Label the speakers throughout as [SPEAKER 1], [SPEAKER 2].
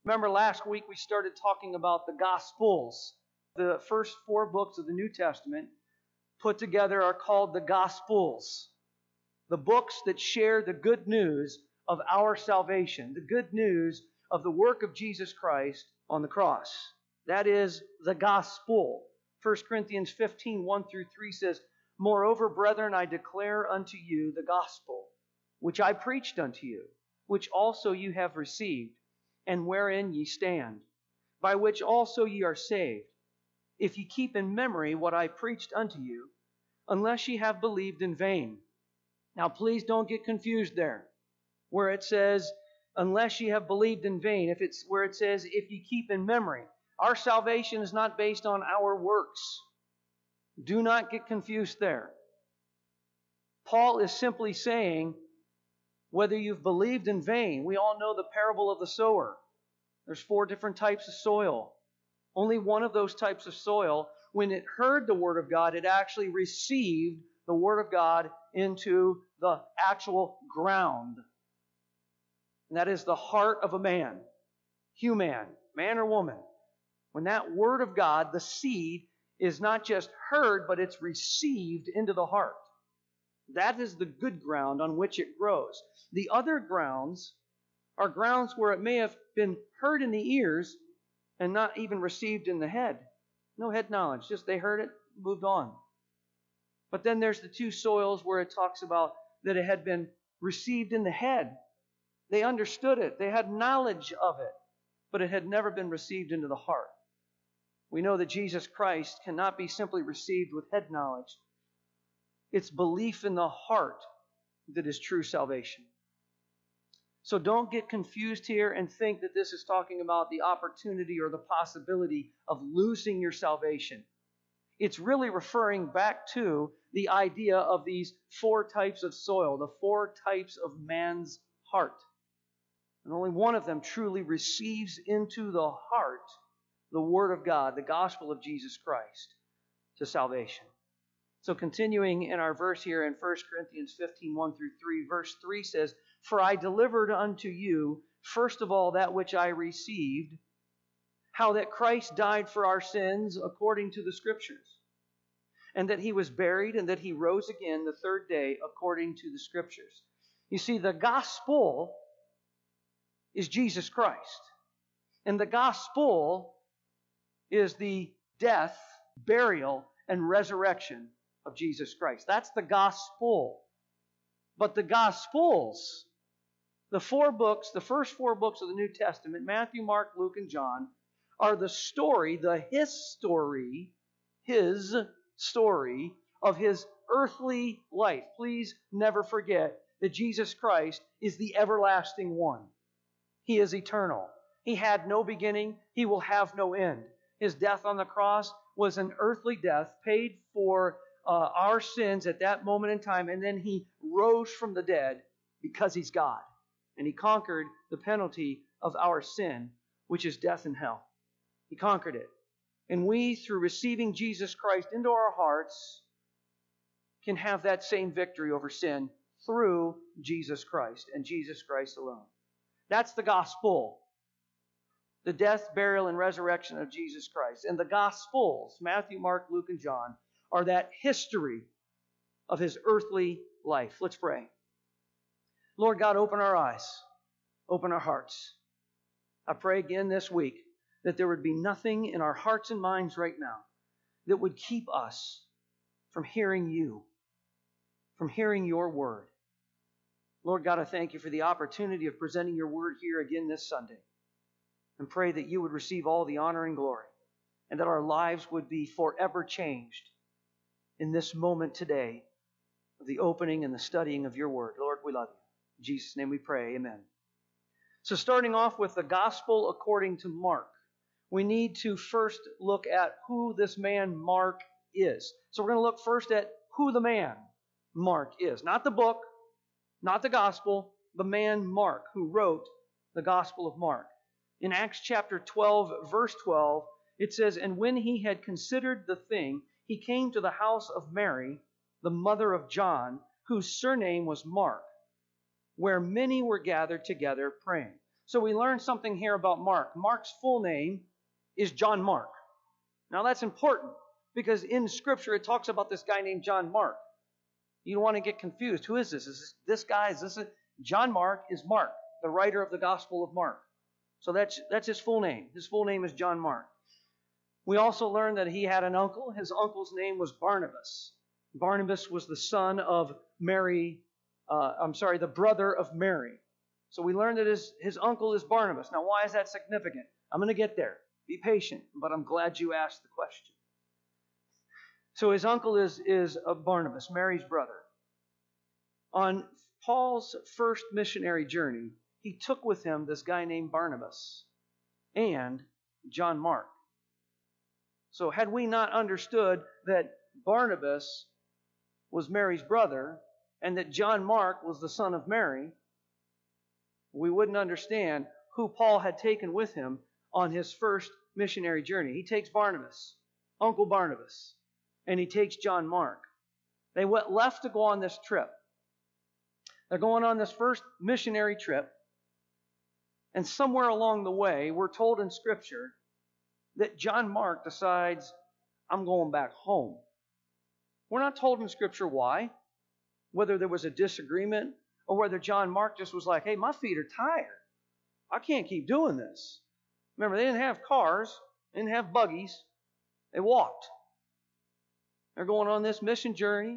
[SPEAKER 1] Remember last week we started talking about the Gospels. The first 4 books of the New Testament put together are called the Gospels. The books that share the good news of our salvation, the good news of the work of Jesus Christ on the cross. That is the Gospel. 1 Corinthians 15, 1 through 3 says, "Moreover, brethren, I declare unto you the Gospel, which I preached unto you, which also you have received, and wherein ye stand, by which also ye are saved, if ye keep in memory what I preached unto you, unless ye have believed in vain." Now please don't get confused there, where it says, unless ye have believed in vain, if it's where it says, if ye keep in memory. Our salvation is not based on our works. Do not get confused there. Paul is simply saying, whether you've believed in vain, we all know the parable of the sower. There's 4 different types of soil. Only one of those types of soil, when it heard the Word of God, it actually received the Word of God into the actual ground. And that is the heart of a man, human, man or woman. When that Word of God, the seed, is not just heard, but it's received into the heart. That is the good ground on which it grows. The other grounds are grounds where it may have been heard in the ears and not even received in the head. No head knowledge, just they heard it, moved on. But then there's the 2 soils where it talks about that it had been received in the head. They understood it. They had knowledge of it. But it had never been received into the heart. We know that Jesus Christ cannot be simply received with head knowledge. It's belief in the heart that is true salvation. So don't get confused here and think that this is talking about the opportunity or the possibility of losing your salvation. It's really referring back to the idea of these 4 types of soil, the 4 types of man's heart. And only one of them truly receives into the heart the Word of God, the gospel of Jesus Christ, to salvation. So continuing in our verse here in 1 Corinthians 15, 1 through 3, verse 3 says, "For I delivered unto you, first of all, that which I received, how that Christ died for our sins according to the Scriptures, and that He was buried, and that He rose again the 3rd day according to the Scriptures." You see, the gospel is Jesus Christ. And the gospel is the death, burial, and resurrection of Jesus Christ. That's the gospel. But the Gospels, the 4 books, the first 4 books of the New Testament, Matthew, Mark, Luke, and John, are the story, his story of His earthly life. Please never forget that Jesus Christ is the everlasting one. He is eternal. He had no beginning. He will have no end. His death on the cross was an earthly death, paid for our sins at that moment in time, and then He rose from the dead because He's God. And He conquered the penalty of our sin, which is death and hell. He conquered it. And we, through receiving Jesus Christ into our hearts, can have that same victory over sin through Jesus Christ and Jesus Christ alone. That's the gospel. The death, burial, and resurrection of Jesus Christ. And the Gospels, Matthew, Mark, Luke, and John, are that history of His earthly life. Let's pray. Lord God, open our eyes. Open our hearts. I pray again this week that there would be nothing in our hearts and minds right now that would keep us from hearing You, from hearing Your Word. Lord God, I thank You for the opportunity of presenting Your Word here again this Sunday. And pray that You would receive all the honor and glory, and that our lives would be forever changed in this moment today of the opening and the studying of Your Word. Lord, we love You. In Jesus' name we pray, amen. So starting off with the Gospel according to Mark, we need to first look at who this man Mark is. So we're going to look first at who the man Mark is. Not the book, not the Gospel, the man Mark who wrote the Gospel of Mark. In Acts chapter 12, verse 12, it says, "And when he had considered the thing, he came to the house of Mary, the mother of John, whose surname was Mark, where many were gathered together praying." So we learn something here about Mark. Mark's full name is John Mark. Now that's important because in Scripture it talks about this guy named John Mark. You don't want to get confused. Who is this? Is this guy? Is this it? John Mark is Mark, the writer of the Gospel of Mark. So that's his full name. His full name is John Mark. We also learn that he had an uncle. His uncle's name was Barnabas. Barnabas was the son of Mary, the brother of Mary. So we learn that his uncle is Barnabas. Now, why is that significant? I'm going to get there. Be patient, but I'm glad you asked the question. So his uncle is Barnabas, Mary's brother. On Paul's first missionary journey, he took with him this guy named Barnabas and John Mark. So had we not understood that Barnabas was Mary's brother and that John Mark was the son of Mary, we wouldn't understand who Paul had taken with him on his first missionary journey. He takes Barnabas, Uncle Barnabas, and he takes John Mark. They left to go on this trip. They're going on this first missionary trip, and somewhere along the way, we're told in Scripture that John Mark decides, I'm going back home. We're not told in Scripture why, whether there was a disagreement or whether John Mark just was like, hey, my feet are tired. I can't keep doing this. Remember, they didn't have cars, they didn't have buggies. They walked. They're going on this mission journey.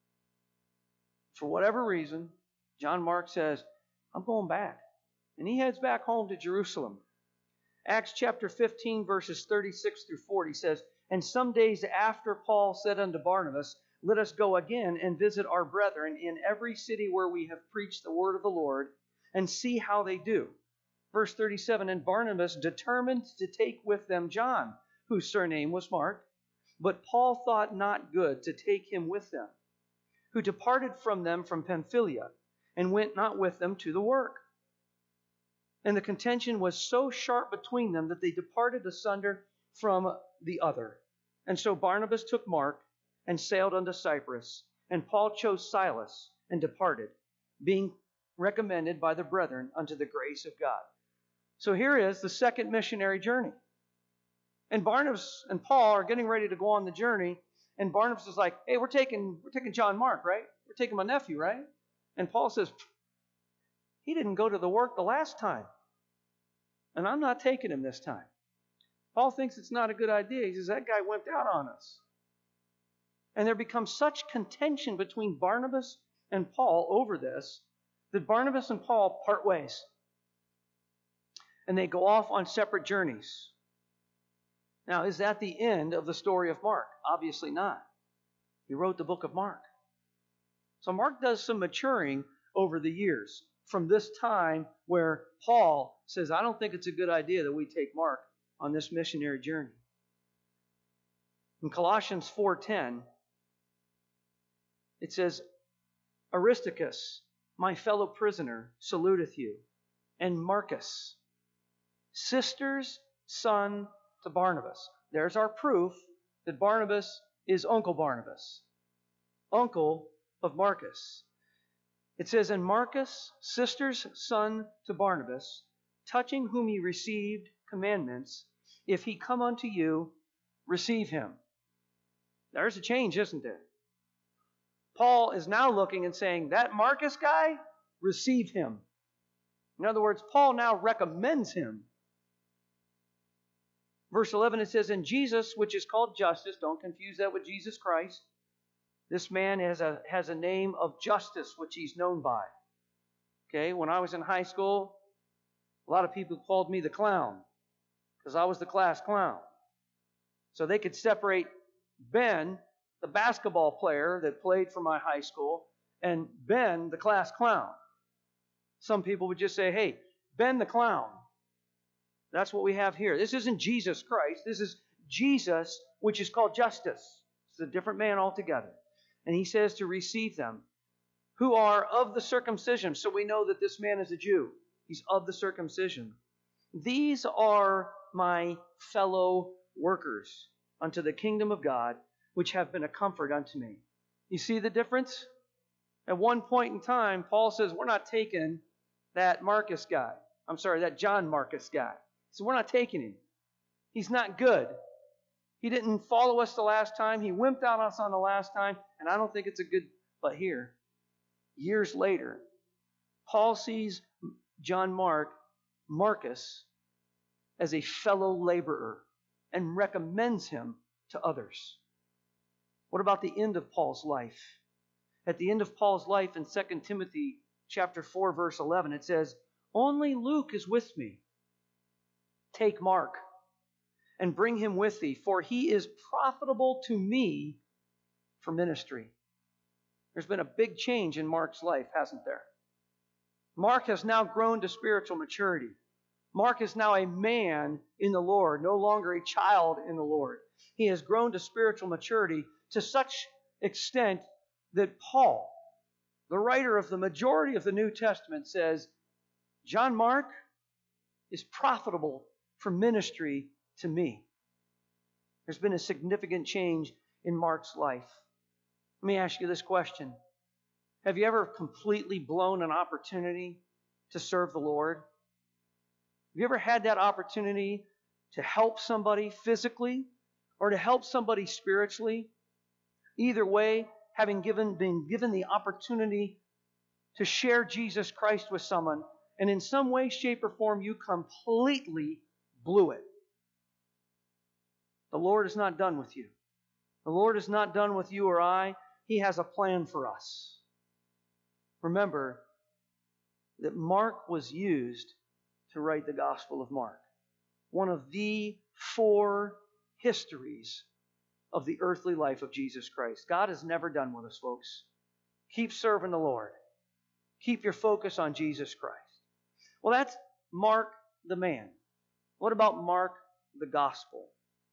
[SPEAKER 1] For whatever reason, John Mark says, I'm going back. And he heads back home to Jerusalem. Acts chapter 15, verses 36 through 40 says, And some days after Paul said unto Barnabas, Let us go again and visit our brethren in every city where we have preached the word of the Lord, and see how they do. Verse 37, And Barnabas determined to take with them John, whose surname was Mark. But Paul thought not good to take him with them, who departed from them from Pamphylia, and went not with them to the work. And the contention was so sharp between them that they departed asunder from the other. And so Barnabas took Mark and sailed unto Cyprus, and Paul chose Silas and departed, being recommended by the brethren unto the grace of God. So here is the second missionary journey. And Barnabas and Paul are getting ready to go on the journey, and Barnabas is like, hey, we're taking John Mark, right? We're taking my nephew, right? And Paul says, he didn't go to the work the last time, and I'm not taking him this time. Paul thinks it's not a good idea. He says, that guy went out on us. And there becomes such contention between Barnabas and Paul over this that Barnabas and Paul part ways. And they go off on separate journeys. Now, is that the end of the story of Mark? Obviously not. He wrote the book of Mark. So Mark does some maturing over the years from this time where Paul says, I don't think it's a good idea that we take Mark on this missionary journey. In Colossians 4:10, it says, Aristarchus, my fellow prisoner, saluteth you, and Marcus, sister's son to Barnabas. There's our proof that Barnabas is Uncle Barnabas, uncle of Marcus. It says, And Marcus, sister's son to Barnabas, touching whom ye received commandments, if he come unto you, receive him. There's a change, isn't there? Paul is now looking and saying, that Marcus guy, receive him. In other words, Paul now recommends him. Verse 11, it says, And Jesus, which is called Justus, don't confuse that with Jesus Christ. This man has a name of Justus, which he's known by. Okay, when I was in high school, a lot of people called me the clown because I was the class clown. So they could separate Ben, the basketball player that played for my high school, and Ben, the class clown. Some people would just say, hey, Ben the clown. That's what we have here. This isn't Jesus Christ. This is Jesus, which is called Justus. It's a different man altogether. And he says to receive them, who are of the circumcision. So we know that this man is a Jew. He's of the circumcision. These are my fellow workers unto the kingdom of God, which have been a comfort unto me. You see the difference? At one point in time, Paul says, we're not taking that Marcus guy. that John Marcus guy. So we're not taking him. He's not good. He didn't follow us the last time. He wimped out us on the last time, and I don't think it's a good... But here, years later, Paul sees John Marcus, as a fellow laborer and recommends him to others. What about the end of Paul's life? At the end of Paul's life in 2 Timothy chapter 4, verse 11, it says, "Only Luke is with me. Take Mark and bring him with thee, for he is profitable to me for ministry." There's been a big change in Mark's life, hasn't there? Mark has now grown to spiritual maturity. Mark is now a man in the Lord, no longer a child in the Lord. He has grown to spiritual maturity to such extent that Paul, the writer of the majority of the New Testament, says, John Mark is profitable for ministry to me. There's been a significant change in Mark's life. Let me ask you this question. Have you ever completely blown an opportunity to serve the Lord? Have you ever had that opportunity to help somebody physically or to help somebody spiritually? Either way, having been given the opportunity to share Jesus Christ with someone, and in some way, shape, or form, you completely blew it. The Lord is not done with you. The Lord is not done with you or I. He has a plan for us. Remember that Mark was used to write the Gospel of Mark, one of the 4 histories of the earthly life of Jesus Christ. God is never done with us, folks. Keep serving the Lord. Keep your focus on Jesus Christ. Well, that's Mark the man. What about Mark the Gospel?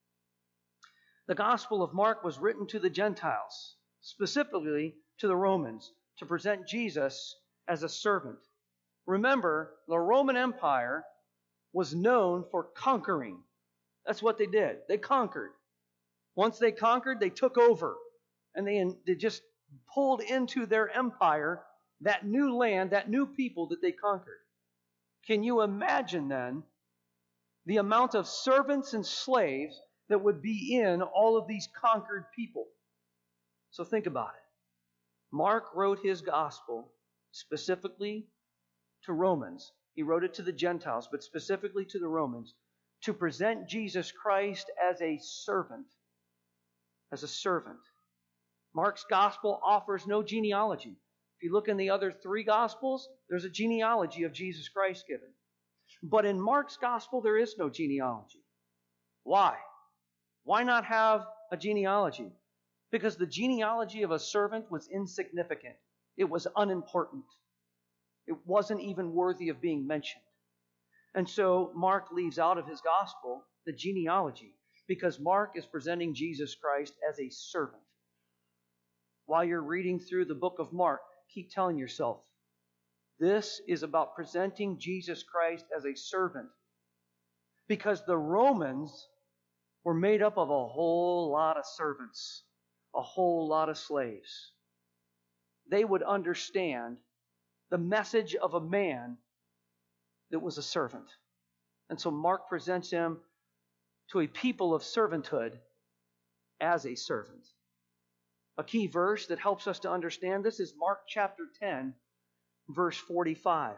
[SPEAKER 1] The Gospel of Mark was written to the Gentiles, specifically to the Romans, to present Jesus as a servant. Remember, the Roman Empire was known for conquering. That's what they did. They conquered. Once they conquered, they took over. And they just pulled into their empire that new land, that new people that they conquered. Can you imagine then the amount of servants and slaves that would be in all of these conquered people? So think about it. Mark wrote his gospel specifically to Romans. He wrote it to the Gentiles, but specifically to the Romans, to present Jesus Christ as a servant. As a servant. Mark's gospel offers no genealogy. If you look in the other 3 gospels, there's a genealogy of Jesus Christ given. But in Mark's gospel, there is no genealogy. Why? Why not have a genealogy? Because the genealogy of a servant was insignificant. It was unimportant. It wasn't even worthy of being mentioned. And so Mark leaves out of his gospel the genealogy, because Mark is presenting Jesus Christ as a servant. While you're reading through the book of Mark, keep telling yourself, this is about presenting Jesus Christ as a servant. Because the Romans were made up of a whole lot of servants, a whole lot of slaves. They would understand the message of a man that was a servant. And so Mark presents him to a people of servanthood as a servant. A key verse that helps us to understand this is Mark chapter 10, verse 45.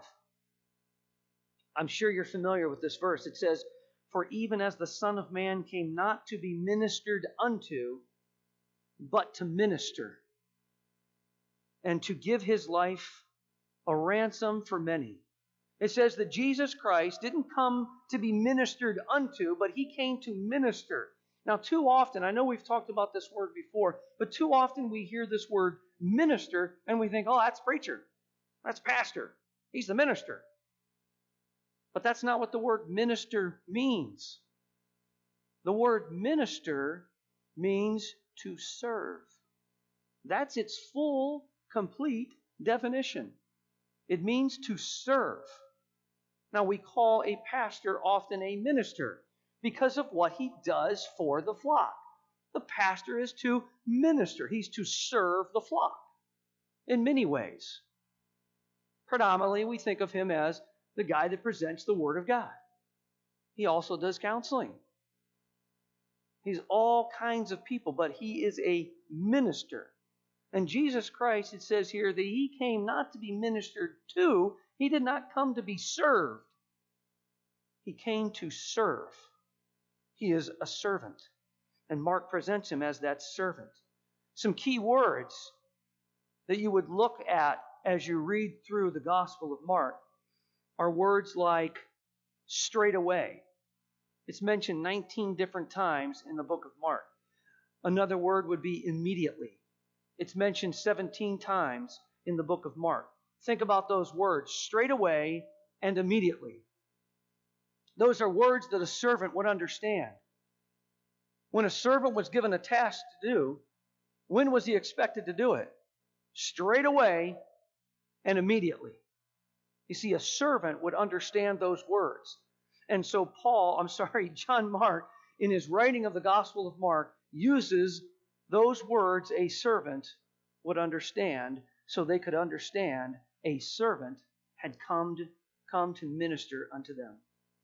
[SPEAKER 1] I'm sure you're familiar with this verse. It says, "For even as the Son of Man came not to be ministered unto, but to minister, and to give his life a ransom for many." It says that Jesus Christ didn't come to be ministered unto, but he came to minister. Now, too often, I know we've talked about this word before, but too often we hear this word minister and we think, oh, that's preacher. That's pastor. He's the minister. But that's not what the word minister means. The word minister means to serve. That's its full, complete definition. It means to serve. Now, we call a pastor often a minister because of what he does for the flock. The pastor is to minister. He's to serve the flock in many ways. Predominantly, we think of him as the guy that presents the Word of God. He also does counseling. He's all kinds of people, but he is a minister. And Jesus Christ, it says here, that he came not to be ministered to. He did not come to be served. He came to serve. He is a servant. And Mark presents him as that servant. Some key words that you would look at as you read through the Gospel of Mark are words like straight away. It's mentioned 19 different times in the book of Mark. Another word would be immediately. It's mentioned 17 times in the book of Mark. Think about those words, straight away and immediately. Those are words that a servant would understand. When a servant was given a task to do, when was he expected to do it? Straight away and immediately. You see, a servant would understand those words. And so John Mark, in his writing of the Gospel of Mark, uses those words a servant would understand, so they could understand a servant had come to minister unto them.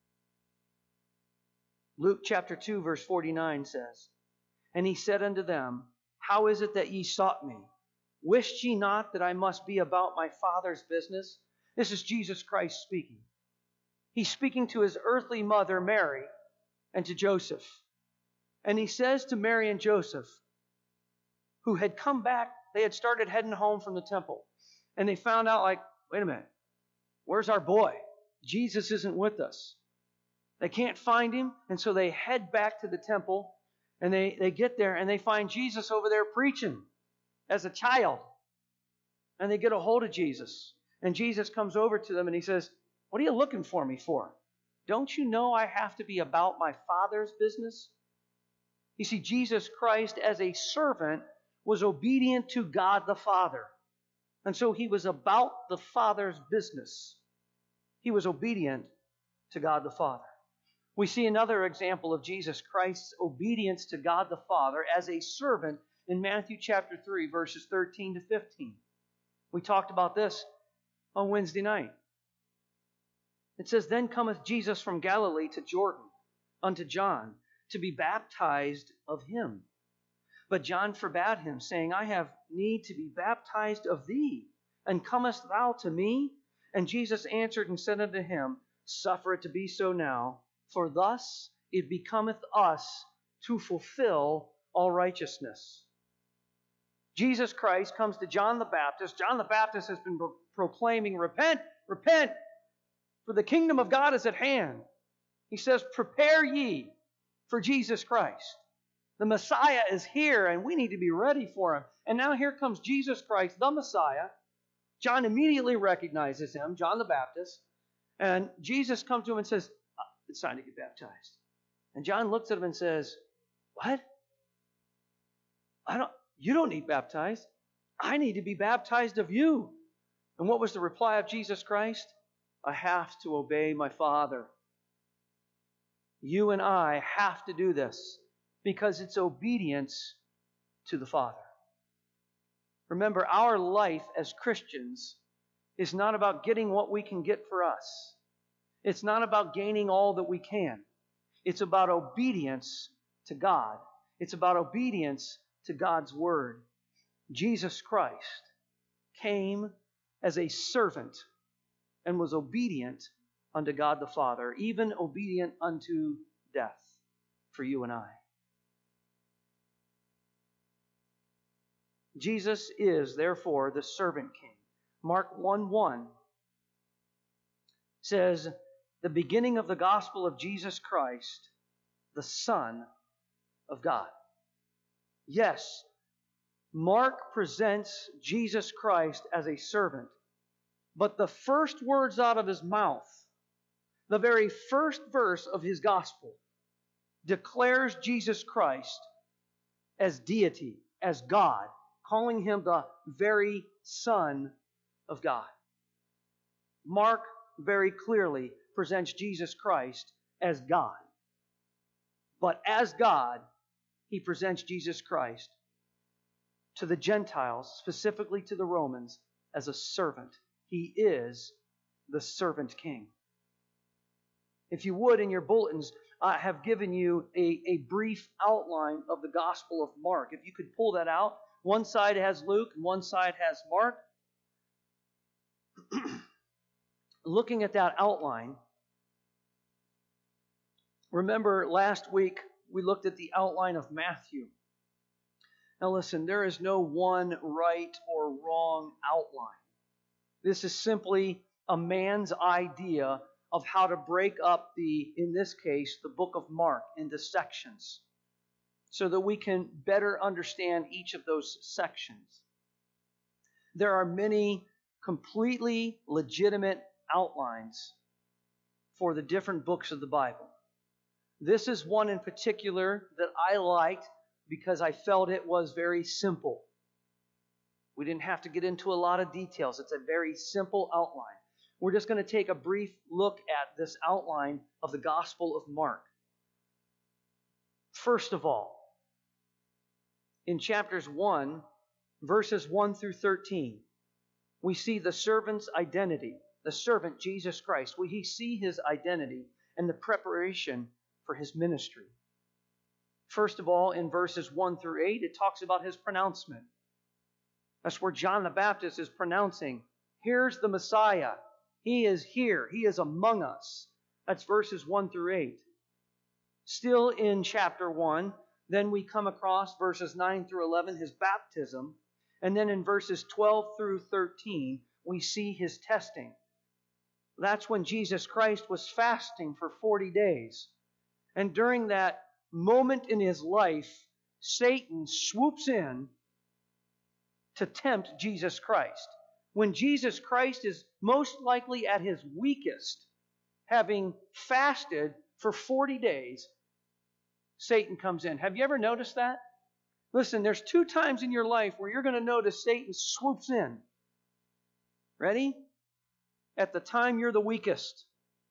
[SPEAKER 1] Luke chapter 2, verse 49 says, And he said unto them, How is it that ye sought me? Wished ye not that I must be about my Father's business? This is Jesus Christ speaking. He's speaking to his earthly mother, Mary, and to Joseph. And he says to Mary and Joseph, who had come back, they had started heading home from the temple. And they found out, wait a minute, where's our boy? Jesus isn't with us. They can't find him, and so they head back to the temple, and they get there, and they find Jesus over there preaching as a child. And they get a hold of Jesus. And Jesus comes over to them, and he says, What are you looking for me for? Don't you know I have to be about my Father's business? You see, Jesus Christ, as a servant, was obedient to God the Father. And so he was about the Father's business. He was obedient to God the Father. We see another example of Jesus Christ's obedience to God the Father as a servant in Matthew chapter 3, verses 13 to 15. We talked about this on Wednesday night. It says, Then cometh Jesus from Galilee to Jordan unto John to be baptized of him. But John forbade him, saying, I have need to be baptized of thee, and comest thou to me? And Jesus answered and said unto him, Suffer it to be so now, for thus it becometh us to fulfill all righteousness. Jesus Christ comes to John the Baptist. John the Baptist has been proclaiming, Repent, repent, for the kingdom of God is at hand. He says, Prepare ye for Jesus Christ. The Messiah is here, and we need to be ready for him. And now here comes Jesus Christ, the Messiah. John immediately recognizes him, John the Baptist. And Jesus comes to him and says, It's time to get baptized. And John looks at him and says, What? You don't need baptized. I need to be baptized of you. And what was the reply of Jesus Christ? I have to obey my Father. You and I have to do this because it's obedience to the Father. Remember, our life as Christians is not about getting what we can get for us. It's not about gaining all that we can. It's about obedience to God. It's about obedience to God's Word. Jesus Christ came as a servant and was obedient unto God the Father, even obedient unto death for you and I. Jesus is, therefore, the servant king. Mark 1:1 says, the beginning of the gospel of Jesus Christ, the Son of God. Yes, Mark presents Jesus Christ as a servant, but the first words out of his mouth, the very first verse of his gospel, declares Jesus Christ as deity, as God, calling him the very Son of God. Mark very clearly presents Jesus Christ as God. But as God, he presents Jesus Christ to the Gentiles, specifically to the Romans, as a servant. He is the servant king. If you would, in your bulletins, I have given you a brief outline of the Gospel of Mark. If you could pull that out. One side has Luke and one side has Mark. Looking at that outline, remember last week we looked at the outline of Matthew. Now listen, there is no one right or wrong outline. This is simply a man's idea of how to break up in this case, the book of Mark into sections so that we can better understand each of those sections. There are many completely legitimate outlines for the different books of the Bible. This is one in particular that I liked because I felt it was very simple. We didn't have to get into a lot of details. It's a very simple outline. We're just going to take a brief look at this outline of the Gospel of Mark. First of all, in chapters 1, verses 1 through 13, we see the servant's identity, the servant Jesus Christ. We see his identity and the preparation for his ministry. First of all, in verses 1 through 8, it talks about his pronouncement. That's where John the Baptist is pronouncing, here's the Messiah. He is here. He is among us. That's verses 1 through 8. Still in chapter 1, then we come across verses 9 through 11, his baptism. And then in verses 12 through 13, we see his testing. That's when Jesus Christ was fasting for 40 days. And during that moment in his life, Satan swoops in to tempt Jesus Christ. When Jesus Christ is most likely at his weakest, having fasted for 40 days, Satan comes in. Have you ever noticed that? Listen, there's 2 times in your life where you're going to notice Satan swoops in. Ready? At the time you're the weakest.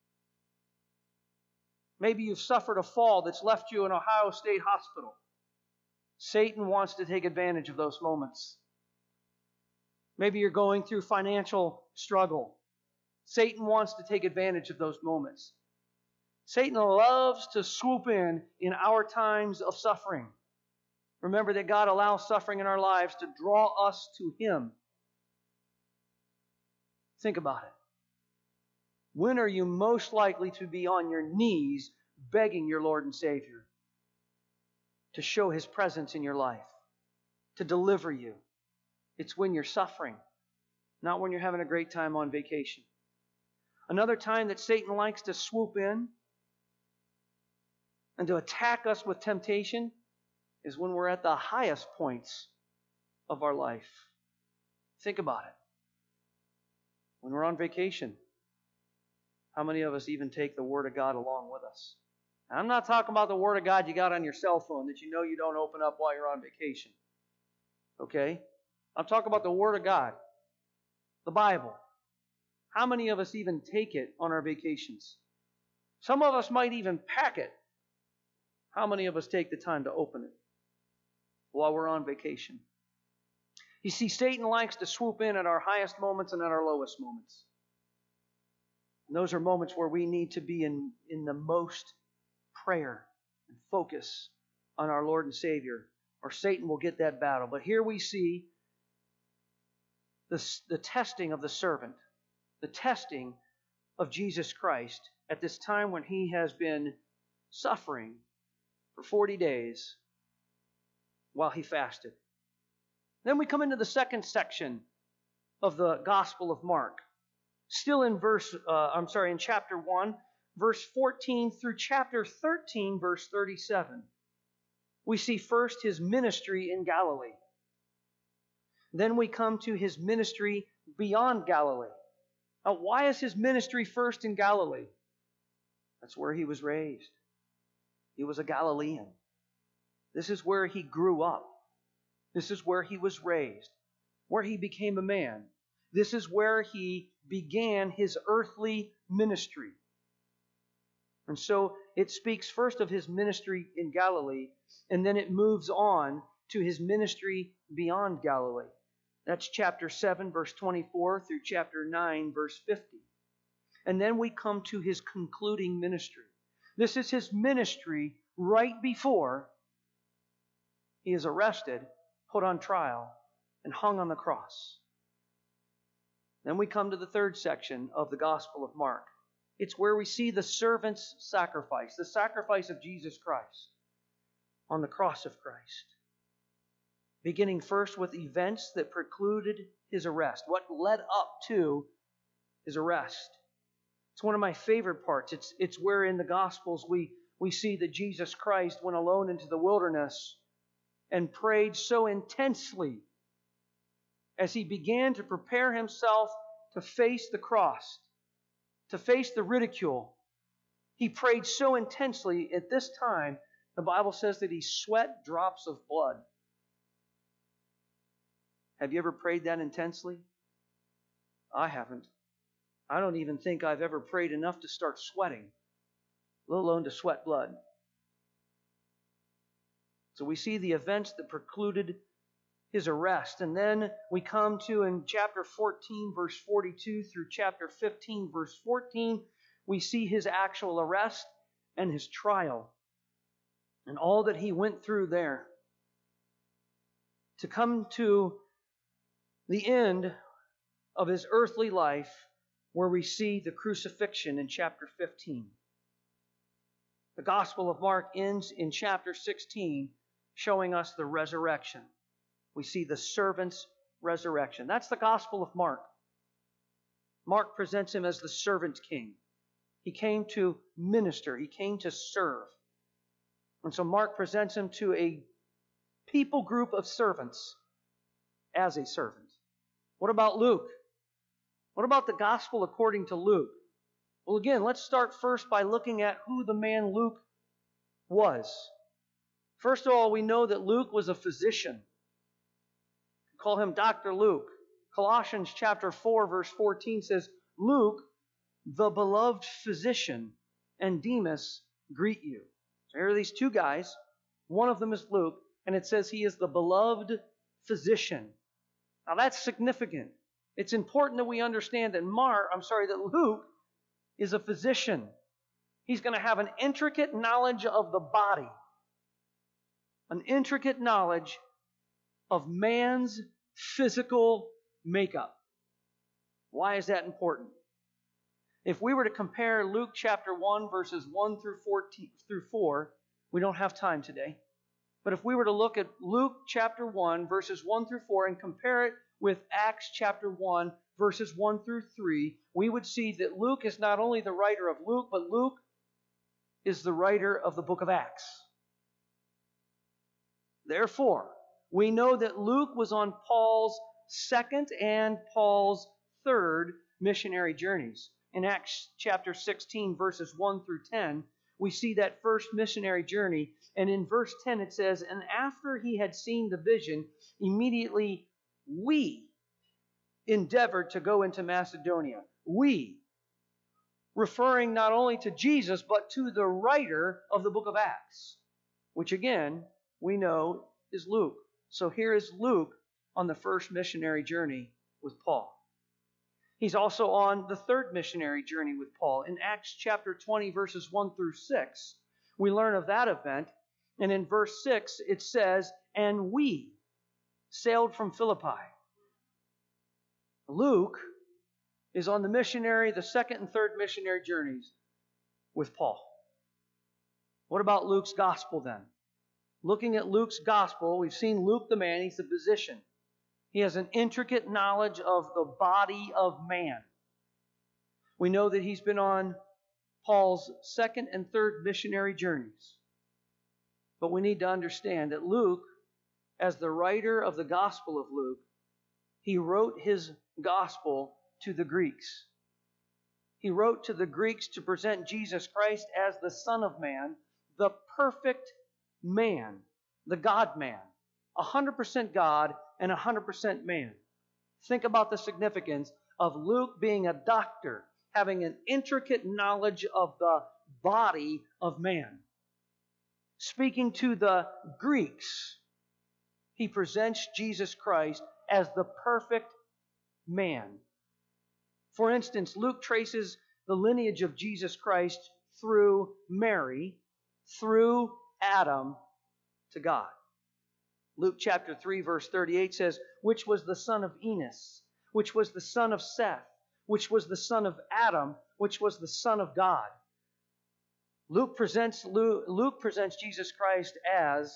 [SPEAKER 1] Maybe you've suffered a fall that's left you in Ohio State Hospital. Satan wants to take advantage of those moments. Maybe you're going through financial struggle. Satan wants to take advantage of those moments. Satan loves to swoop in our times of suffering. Remember that God allows suffering in our lives to draw us to Him. Think about it. When are you most likely to be on your knees begging your Lord and Savior to show His presence in your life, to deliver you? It's when you're suffering, not when you're having a great time on vacation. Another time that Satan likes to swoop in and to attack us with temptation is when we're at the highest points of our life. Think about it. When we're on vacation, how many of us even take the Word of God along with us? I'm not talking about the Word of God you got on your cell phone that you know you don't open up while you're on vacation. Okay? I'm talking about the Word of God, the Bible. How many of us even take it on our vacations? Some of us might even pack it. How many of us take the time to open it while we're on vacation? You see, Satan likes to swoop in at our highest moments and at our lowest moments. And those are moments where we need to be in the most prayer and focus on our Lord and Savior, or Satan will get that battle. But here we see the testing of the servant, the testing of Jesus Christ at this time when He has been suffering for 40 days while He fasted. Then we come into the second section of the Gospel of Mark. Still in in chapter 1, verse 14 through chapter 13, verse 37. We see first His ministry in Galilee. Then we come to His ministry beyond Galilee. Now, why is His ministry first in Galilee? That's where He was raised. He was a Galilean. This is where He grew up. This is where He was raised, where He became a man. This is where He began His earthly ministry. And so it speaks first of His ministry in Galilee, and then it moves on to His ministry beyond Galilee. That's chapter 7, verse 24 through chapter 9, verse 50. And then we come to his concluding ministry. This is his ministry right before he is arrested, put on trial, and hung on the cross. Then we come to the third section of the Gospel of Mark. It's where we see the servant's sacrifice, the sacrifice of Jesus Christ on the cross of Christ. Beginning first with events that precluded his arrest, what led up to his arrest. It's one of my favorite parts. It's where in the Gospels we see that Jesus Christ went alone into the wilderness and prayed so intensely as he began to prepare himself to face the cross, to face the ridicule. He prayed so intensely at this time, the Bible says that he sweat drops of blood. Have you ever prayed that intensely? I haven't. I don't even think I've ever prayed enough to start sweating, let alone to sweat blood. So we see the events that precluded his arrest. And then we come to, in chapter 14, verse 42 through chapter 15, verse 14, we see his actual arrest and his trial and all that he went through there. To come to the end of his earthly life, where we see the crucifixion in chapter 15. The Gospel of Mark ends in chapter 16, showing us the resurrection. We see the servant's resurrection. That's the Gospel of Mark. Mark presents him as the servant king. He came to minister. He came to serve. And so Mark presents him to a people group of servants as a servant. What about Luke? What about the Gospel according to Luke? Well, again, let's start first by looking at who the man Luke was. First of all, we know that Luke was a physician. Call him Dr. Luke. Colossians chapter 4, verse 14 says, Luke, the beloved physician, and Demas greet you. So here are these two guys. One of them is Luke, and it says he is the beloved physician. Now that's significant. It's important that we understand that that Luke is a physician. He's going to have an intricate knowledge of the body, an intricate knowledge of man's physical makeup. Why is that important? If we were to compare Luke chapter 1, verses 1 through 4, we don't have time today. But if we were to look at Luke chapter 1, verses 1 through 4, and compare it with Acts chapter 1, verses 1 through 3, we would see that Luke is not only the writer of Luke, but Luke is the writer of the book of Acts. Therefore, we know that Luke was on Paul's second and Paul's third missionary journeys. In Acts chapter 16, verses 1 through 10, we see that first missionary journey. And in verse 10 it says, and after he had seen the vision, immediately we endeavored to go into Macedonia. We, referring not only to Jesus, but to the writer of the book of Acts, which again, we know is Luke. So here is Luke on the first missionary journey with Paul. He's also on the third missionary journey with Paul. In Acts chapter 20, verses 1 through 6, we learn of that event. And in verse 6, it says, and we sailed from Philippi. Luke is on the second and third missionary journeys with Paul. What about Luke's gospel then? Looking at Luke's gospel, we've seen Luke the man, he's the physician. He has an intricate knowledge of the body of man. We know that he's been on Paul's second and third missionary journeys. But we need to understand that Luke, as the writer of the Gospel of Luke, he wrote his gospel to the Greeks. He wrote to the Greeks to present Jesus Christ as the Son of Man, the perfect man, the God-man, 100% God and 100% man. Think about the significance of Luke being a doctor, having an intricate knowledge of the body of man. Speaking to the Greeks, he presents Jesus Christ as the perfect man. For instance, Luke traces the lineage of Jesus Christ through Mary, through Adam, to God. Luke chapter 3, verse 38 says, which was the son of Enos, which was the son of Seth, which was the son of Adam, which was the son of God. Luke presents Jesus Christ as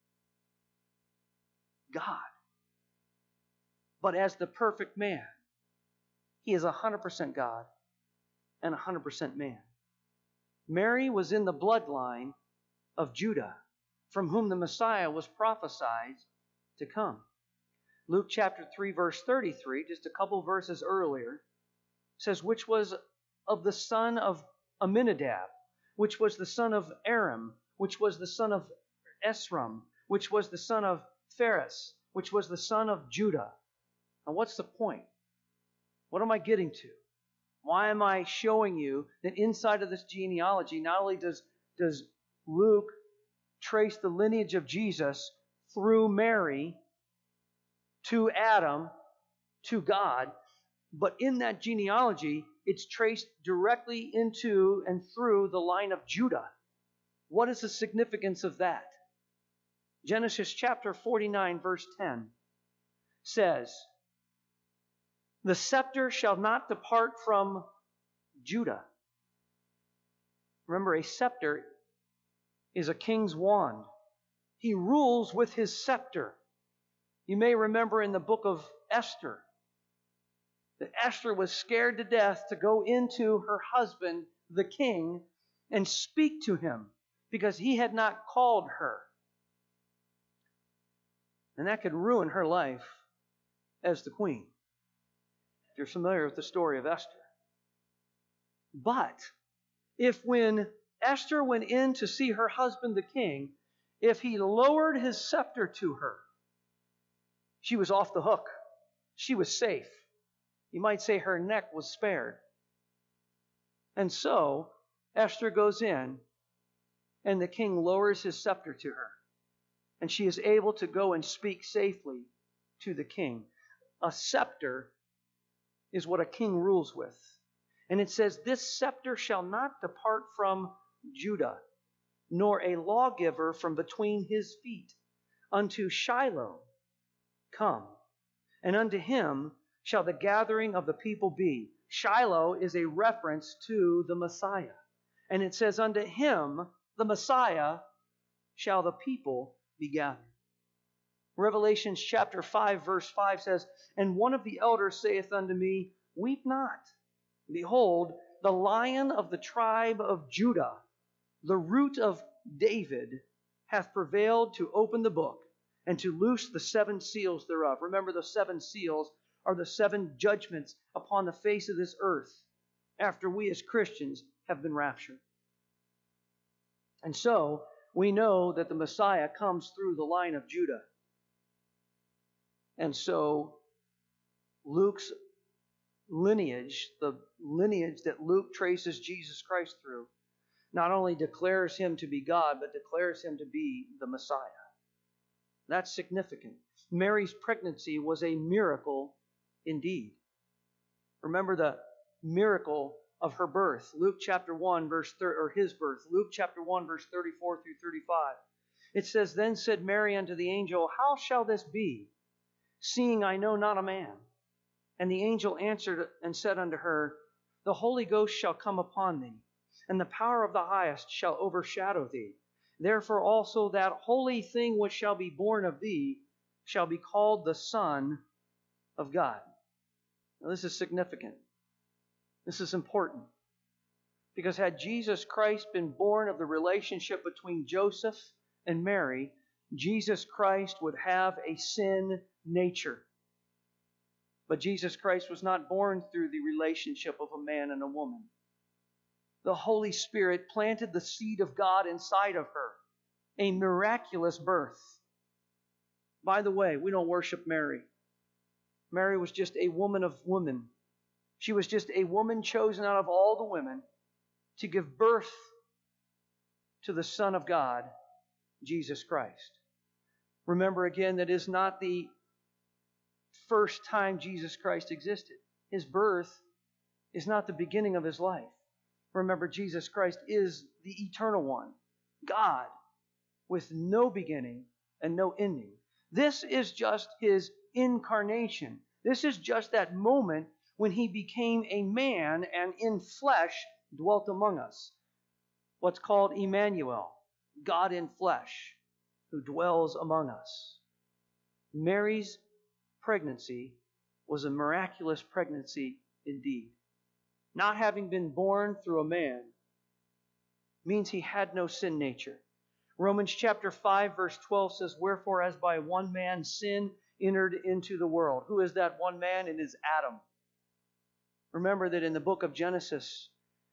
[SPEAKER 1] God, but as the perfect man. He is 100% God and 100% man. Mary was in the bloodline of Judah, from whom the Messiah was prophesied to come. Luke chapter 3, verse 33, just a couple verses earlier, says, which was of the son of Amminadab, which was the son of Aram, which was the son of Esrom, which was the son of Phares, which was the son of Judah. Now what's the point? What am I getting to? Why am I showing you that inside of this genealogy, not only does Luke trace the lineage of Jesus through Mary to Adam to God, but in that genealogy, it's traced directly into and through the line of Judah. What is the significance of that? Genesis chapter 49, verse 10 says, the scepter shall not depart from Judah. Remember, a scepter is a king's wand. He rules with his scepter. You may remember in the book of Esther that Esther was scared to death to go into her husband, the king, and speak to him because he had not called her. And that could ruin her life as the queen, if you're familiar with the story of Esther. But if when Esther went in to see her husband, the king, if he lowered his scepter to her, she was off the hook. She was safe. You might say her neck was spared. And so Esther goes in, and the king lowers his scepter to her, and she is able to go and speak safely to the king. A scepter is what a king rules with. And it says, this scepter shall not depart from Judah, nor a lawgiver from between his feet, unto Shiloh come, and unto him shall the gathering of the people be. Shiloh is a reference to the Messiah. And it says, unto him, the Messiah, shall the people be gathered. Revelation chapter 5, verse 5 says, and one of the elders saith unto me, weep not. Behold, the Lion of the tribe of Judah, the root of David, hath prevailed to open the book and to loose the 7 seals thereof. Remember, the 7 seals are the 7 judgments upon the face of this earth after we as Christians have been raptured. And so we know that the Messiah comes through the line of Judah. And so Luke's lineage, the lineage that Luke traces Jesus Christ through, not only declares him to be God, but declares him to be the Messiah. That's significant. Mary's pregnancy was a miracle indeed. Remember the miracle of her birth. Luke chapter 1, his birth. Luke chapter 1, verse 34 through 35. It says, then said Mary unto the angel, how shall this be, seeing I know not a man? And the angel answered and said unto her, the Holy Ghost shall come upon thee, and the power of the highest shall overshadow thee. Therefore also that holy thing which shall be born of thee shall be called the Son of God. Now this is significant. This is important. Because had Jesus Christ been born of the relationship between Joseph and Mary, Jesus Christ would have a sin nature. But Jesus Christ was not born through the relationship of a man and a woman. The Holy Spirit planted the seed of God inside of her, a miraculous birth. By the way, we don't worship Mary. Mary was just a woman of women. She was just a woman chosen out of all the women to give birth to the Son of God, Jesus Christ. Remember again, that is not the first time Jesus Christ existed. His birth is not the beginning of his life. Remember, Jesus Christ is the eternal one, God, with no beginning and no ending. This is just his incarnation. This is just that moment when he became a man and in flesh dwelt among us. What's called Emmanuel, God in flesh, who dwells among us. Mary's pregnancy was a miraculous pregnancy indeed. Not having been born through a man means he had no sin nature. Romans chapter 5 verse 12 says, "Wherefore as by one man sin entered into the world." Who is that one man? It is Adam. Remember that in the book of Genesis,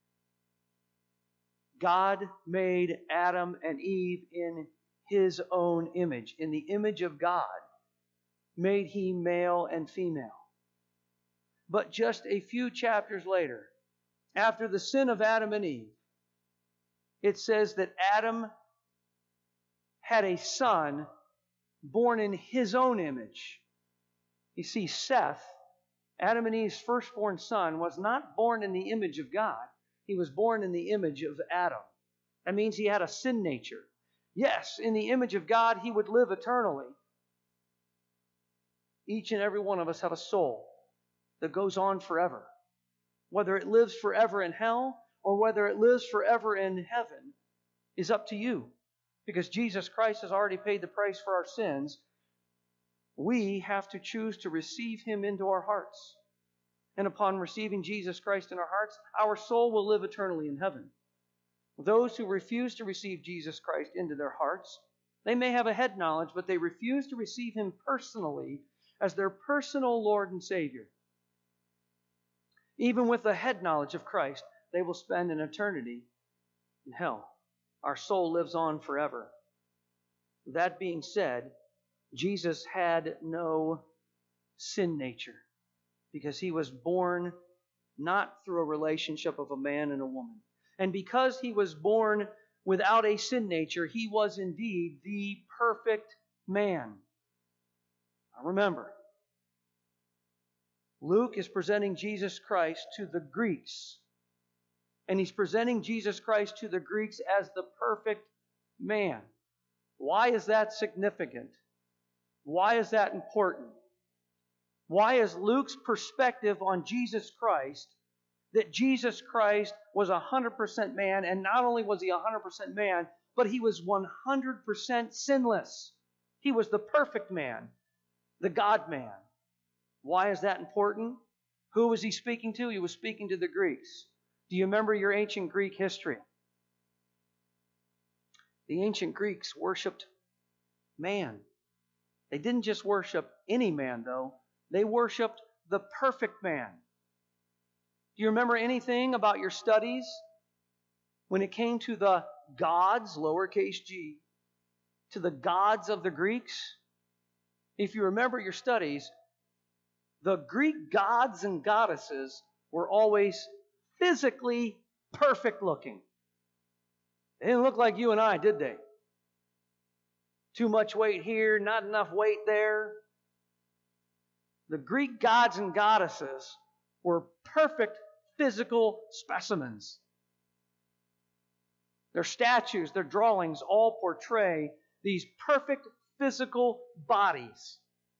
[SPEAKER 1] God made Adam and Eve in his own image. In the image of God made he male and female. But just a few chapters later, after the sin of Adam and Eve, it says that Adam had a son born in his own image. You see, Seth, Adam and Eve's firstborn son, was not born in the image of God. He was born in the image of Adam. That means he had a sin nature. Yes, in the image of God, he would live eternally. Each and every one of us have a soul that goes on forever. Whether it lives forever in hell or whether it lives forever in heaven is up to you. Because Jesus Christ has already paid the price for our sins, we have to choose to receive him into our hearts. And upon receiving Jesus Christ in our hearts, our soul will live eternally in heaven. Those who refuse to receive Jesus Christ into their hearts, they may have a head knowledge, but they refuse to receive him personally as their personal Lord and Savior. Even with the head knowledge of Christ, they will spend an eternity in hell. Our soul lives on forever. That being said, Jesus had no sin nature because he was born not through a relationship of a man and a woman. And because he was born without a sin nature, he was indeed the perfect man. Now remember, Luke is presenting Jesus Christ to the Greeks. And he's presenting Jesus Christ to the Greeks as the perfect man. Why is that significant? Why is that important? Why is Luke's perspective on Jesus Christ that Jesus Christ was 100% man, and not only was he 100% man, but he was 100% sinless. He was the perfect man, the God-man. Why is that important? Who was he speaking to? He was speaking to the Greeks. Do you remember your ancient Greek history? The ancient Greeks worshipped man. They didn't just worship any man, though. They worshipped the perfect man. Do you remember anything about your studies when it came to the gods, lowercase g, to the gods of the Greeks? If you remember your studies, the Greek gods and goddesses were always physically perfect looking. They didn't look like you and I, did they? Too much weight here, not enough weight there. The Greek gods and goddesses were perfect physical specimens. Their statues, their drawings all portray these perfect physical bodies.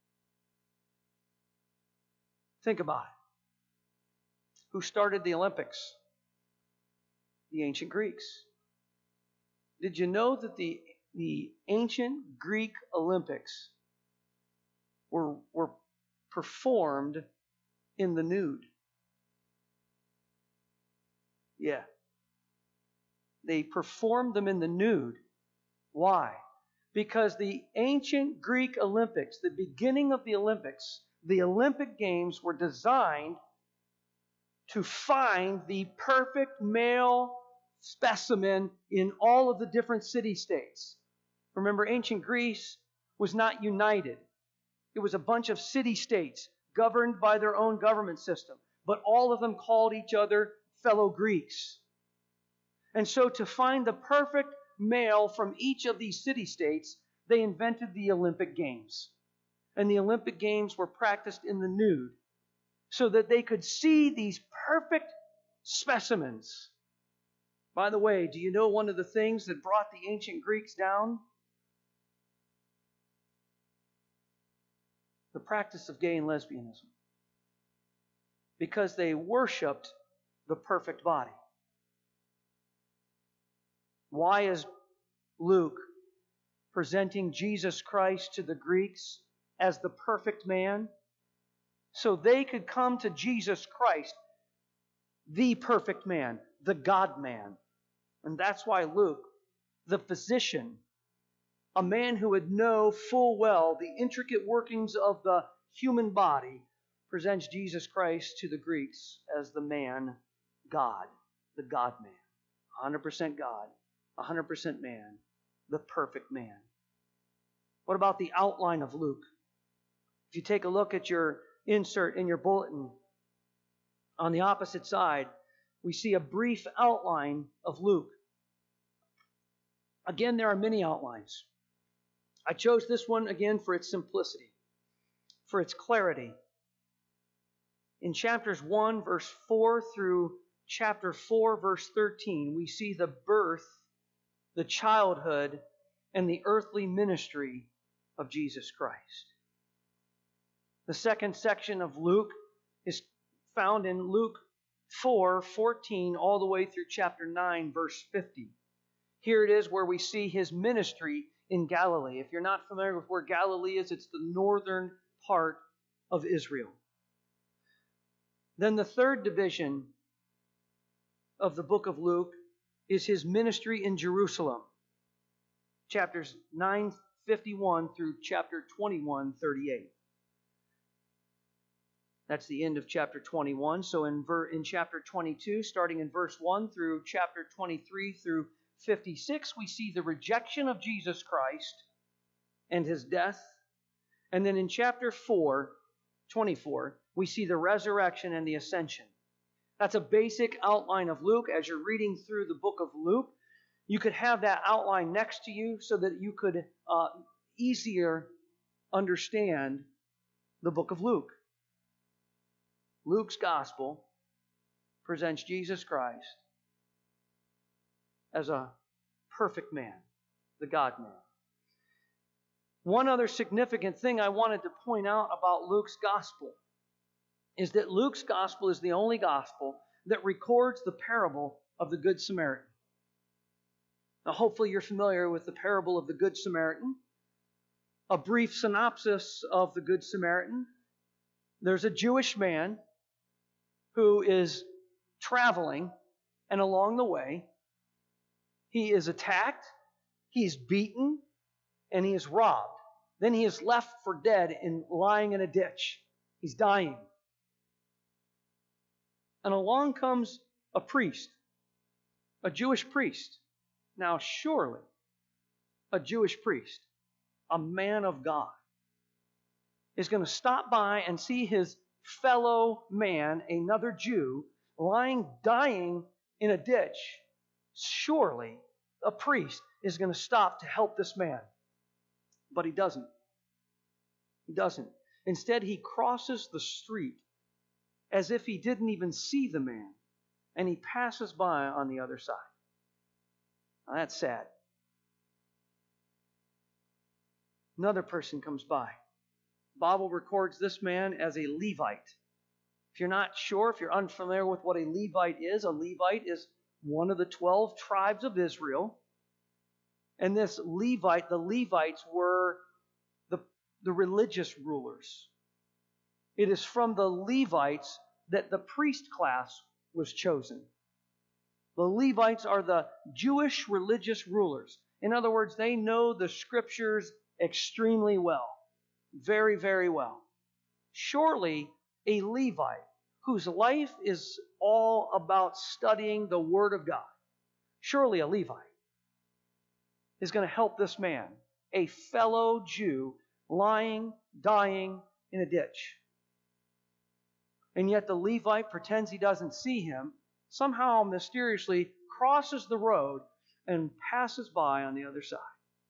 [SPEAKER 1] Think about it. Who started the Olympics? The ancient Greeks. Did you know that the ancient Greek Olympics were performed in the nude? Yeah. They performed them in the nude. Why? Because the ancient Greek Olympics, the beginning of the Olympic Games were designed to find the perfect male specimen in all of the different city-states. Remember, ancient Greece was not united. It was a bunch of city-states governed by their own government system, but all of them called each other fellow Greeks. And so to find the perfect male from each of these city-states, they invented the Olympic Games. And the Olympic Games were practiced in the nude so that they could see these perfect specimens By the way, do you know one of the things that brought the ancient Greeks down? The practice of gay and lesbianism. Because they worshiped the perfect body. Why is Luke presenting Jesus Christ to the Greeks as the perfect man? So they could come to Jesus Christ, the perfect man, the God-man. And that's why Luke, the physician, a man who would know full well the intricate workings of the human body, presents Jesus Christ to the Greeks as the man God, the God-man. 100% God, 100% man, the perfect man. What about the outline of Luke? If you take a look at your insert in your bulletin, on the opposite side, we see a brief outline of Luke. Again, there are many outlines. I chose this one again for its simplicity, for its clarity. In chapters 1, verse 4 through chapter 4, verse 13, we see the birth, the childhood, and the earthly ministry of Jesus Christ. The second section of Luke is found in Luke 4:14 all the way through chapter 9, verse 50. Here it is where we see his ministry in Galilee. If you're not familiar with where Galilee is, it's the northern part of Israel. Then the third division of the book of Luke is his ministry in Jerusalem. Chapters 9:51 through chapter 21:38. That's the end of chapter 21. So in chapter 22, starting in verse 1 through chapter 23 through 56, we see the rejection of Jesus Christ and his death. And then in chapter 24, we see the resurrection and the ascension. That's a basic outline of Luke. As you're reading through the book of Luke, you could have that outline next to you so that you could easier understand the book of Luke. Luke's gospel presents Jesus Christ as a perfect man, the God-man. One other significant thing I wanted to point out about Luke's gospel is that Luke's gospel is the only gospel that records the parable of the Good Samaritan. Now, hopefully you're familiar with the parable of the Good Samaritan. A brief synopsis of the Good Samaritan. There's a Jewish man who is traveling, and along the way, he is attacked, he is beaten, and he is robbed. Then he is left for dead and lying in a ditch. He's dying. And along comes a priest, a Jewish priest. Now, surely, a Jewish priest, a man of God, is going to stop by and see his fellow man, another Jew, dying in a ditch. Surely, a priest is going to stop to help this man. But he doesn't. He doesn't. Instead, he crosses the street as if he didn't even see the man, and he passes by on the other side. Now, that's sad. Another person comes by. The Bible records this man as a Levite. If you're not sure, if you're unfamiliar with what a Levite is one of the 12 tribes of Israel. And this Levite, the Levites were the religious rulers. It is from the Levites that the priest class was chosen. The Levites are the Jewish religious rulers. In other words, they know the scriptures extremely well. Very, very well. Surely a Levite whose life is all about studying the Word of God, surely a Levite is going to help this man, a fellow Jew, dying in a ditch. And yet the Levite pretends he doesn't see him, somehow mysteriously crosses the road and passes by on the other side.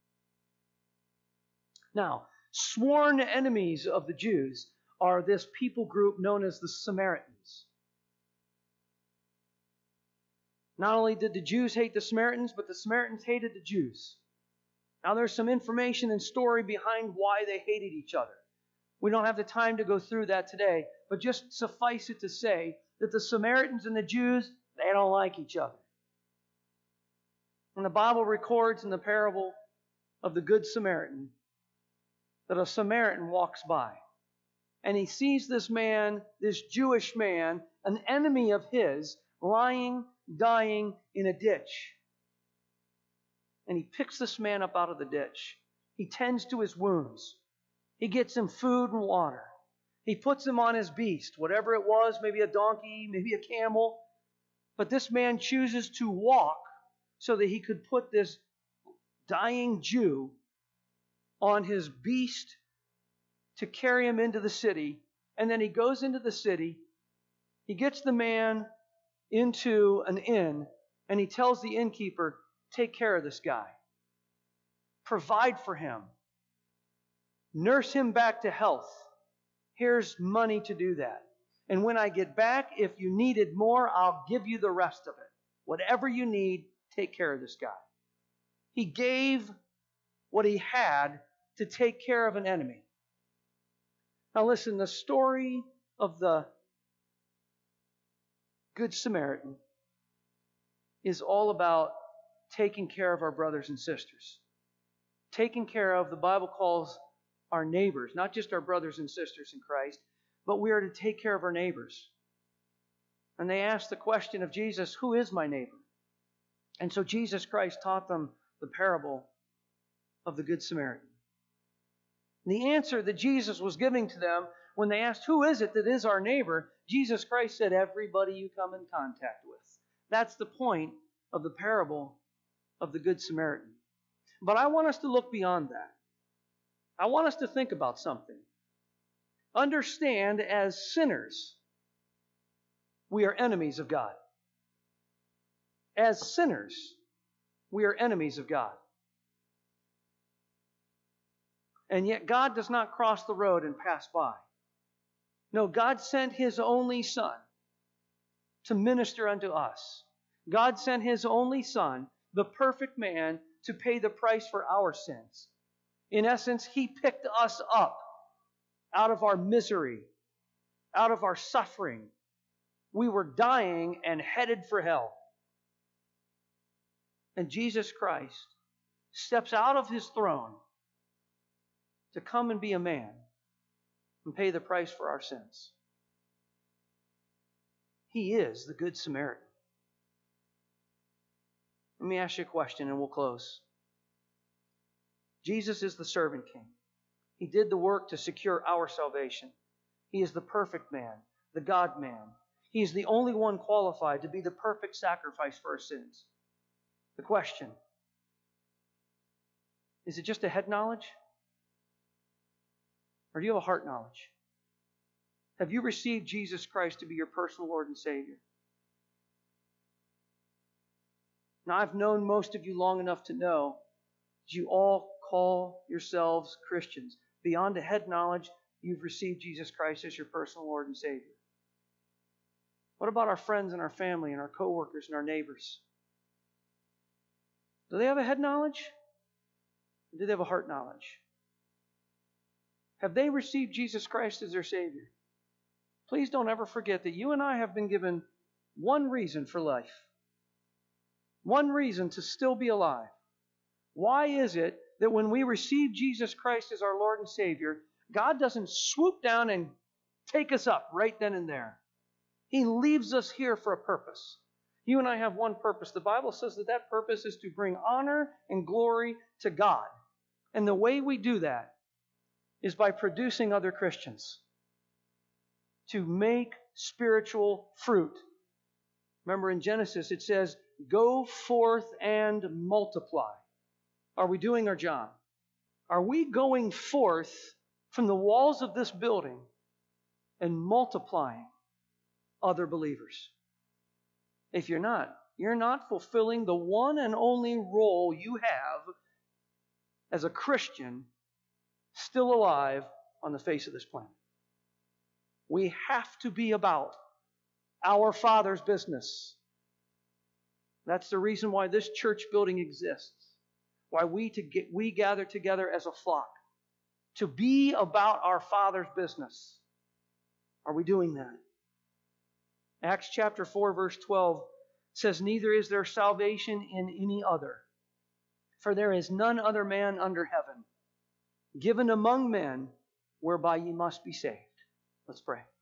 [SPEAKER 1] Now, sworn enemies of the Jews are this people group known as the Samaritans. Not only did the Jews hate the Samaritans, but the Samaritans hated the Jews. Now there's some information and story behind why they hated each other. We don't have the time to go through that today, but just suffice it to say that the Samaritans and the Jews, they don't like each other. And the Bible records in the parable of the Good Samaritan that a Samaritan walks by and he sees this man, this Jewish man, an enemy of his, lying, dying in a ditch. And he picks this man up out of the ditch. He tends to his wounds. He gets him food and water. He puts him on his beast, whatever it was, maybe a donkey, maybe a camel. But this man chooses to walk so that he could put this dying Jew on his beast to carry him into the city. And then he goes into the city. He gets the man into an inn, and he tells the innkeeper, take care of this guy. Provide for him. Nurse him back to health. Here's money to do that. And when I get back, if you needed more, I'll give you the rest of it. Whatever you need, take care of this guy. He gave what he had to take care of an enemy. Now listen, the story of the Good Samaritan is all about taking care of our brothers and sisters. Taking care of, the Bible calls our neighbors, not just our brothers and sisters in Christ, but we are to take care of our neighbors. And they asked the question of Jesus, who is my neighbor? And so Jesus Christ taught them the parable of the Good Samaritan. And the answer that Jesus was giving to them when they asked, who is it that is our neighbor? Jesus Christ said, everybody you come in contact with. That's the point of the parable of the Good Samaritan. But I want us to look beyond that. I want us to think about something. Understand, as sinners, we are enemies of God. As sinners, we are enemies of God. And yet God does not cross the road and pass by. No, God sent His only Son to minister unto us. God sent His only Son, the perfect man, to pay the price for our sins. In essence, He picked us up out of our misery, out of our suffering. We were dying and headed for hell. And Jesus Christ steps out of His throne to come and be a man and pay the price for our sins. He is the Good Samaritan. Let me ask you a question and we'll close. Jesus is the servant king. He did the work to secure our salvation. He is the perfect man, the God-man. He is the only one qualified to be the perfect sacrifice for our sins. The question, is it just a head knowledge? Or do you have a heart knowledge? Have you received Jesus Christ to be your personal Lord and Savior? Now, I've known most of you long enough to know that you all call yourselves Christians. Beyond a head knowledge, you've received Jesus Christ as your personal Lord and Savior. What about our friends and our family and our co-workers and our neighbors? Do they have a head knowledge? Or do they have a heart knowledge? Have they received Jesus Christ as their Savior? Please don't ever forget that you and I have been given one reason for life. One reason to still be alive. Why is it that when we receive Jesus Christ as our Lord and Savior, God doesn't swoop down and take us up right then and there? He leaves us here for a purpose. You and I have one purpose. The Bible says that that purpose is to bring honor and glory to God. And the way we do that is by producing other Christians. To make spiritual fruit. Remember in Genesis it says, go forth and multiply. Are we doing our job? Are we going forth from the walls of this building and multiplying other believers? If you're not fulfilling the one and only role you have as a Christian still alive on the face of this planet. We have to be about our Father's business. That's the reason why this church building exists. Why we gather together as a flock. To be about our Father's business. Are we doing that? Acts chapter 4 verse 12 says, "Neither is there salvation in any other. For there is none other man under heaven, given among men, whereby ye must be saved." Let's pray.